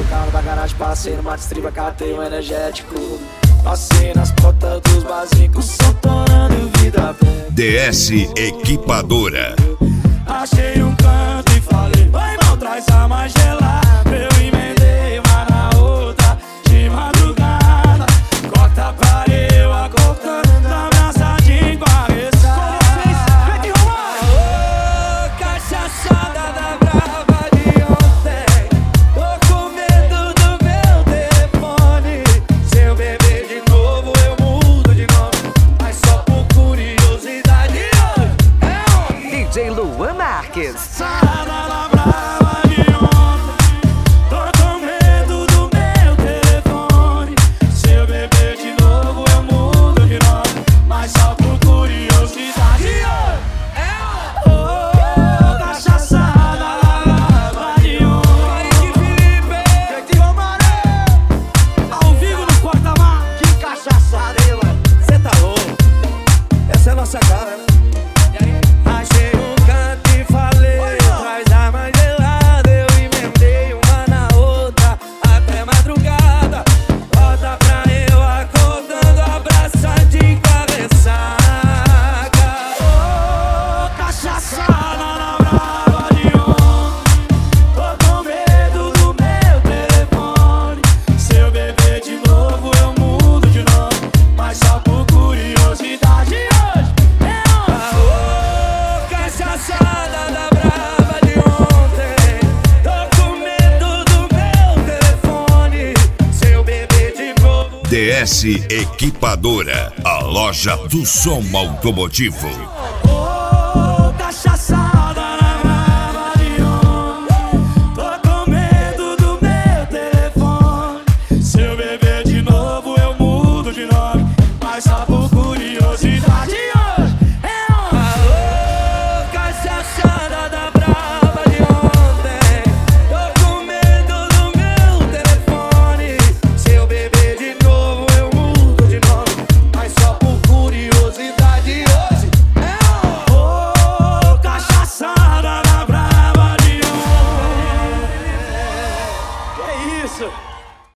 carro da garagem, passei numa distriba, catei um energético. Passei nas portas dos basicos, só tornando vida velha. DS Equipadora. Achei um canto e falei, vai irmão, traz a mais gelada. Eu emendei uma na outra, de madrugada. Corta pra eu, acordando, abraçadinho com a ressaca. Ô, cachaçada da brava de ontem. Tô com medo do meu telefone. Se eu beber de novo, eu mudo de nome. Mas só por curiosidade hoje é homem. DJ Luan Marques. Cachaçada da brava de ontem. Tô com medo do meu telefone. Se eu beber de novo, eu mudo de nome. Mas só por curiosidade hoje é homem. Cachaçada da brava de ontem. Kaique Felipe, que Romaré, ao vivo no porta-mar. Que cachaçada, hein, mano? Cê tá louco? Essa é a nossa cara, né? Achei um canto e falei, traz a mais gelada. Eu emendei uma na outra, até madrugada. Volta pra eu, acordando, abraçadinho com a ressaca. Ô, cachaçada na brava de ontem. Tô com medo do meu telefone. Se eu beber de novo, eu mudo de nome. Mas só por curiosidade hoje é homem. Cachaçada da brava de ontem. Tô com medo do meu telefone. Se eu beber de novo. DS Equipadora, a loja do som automotivo.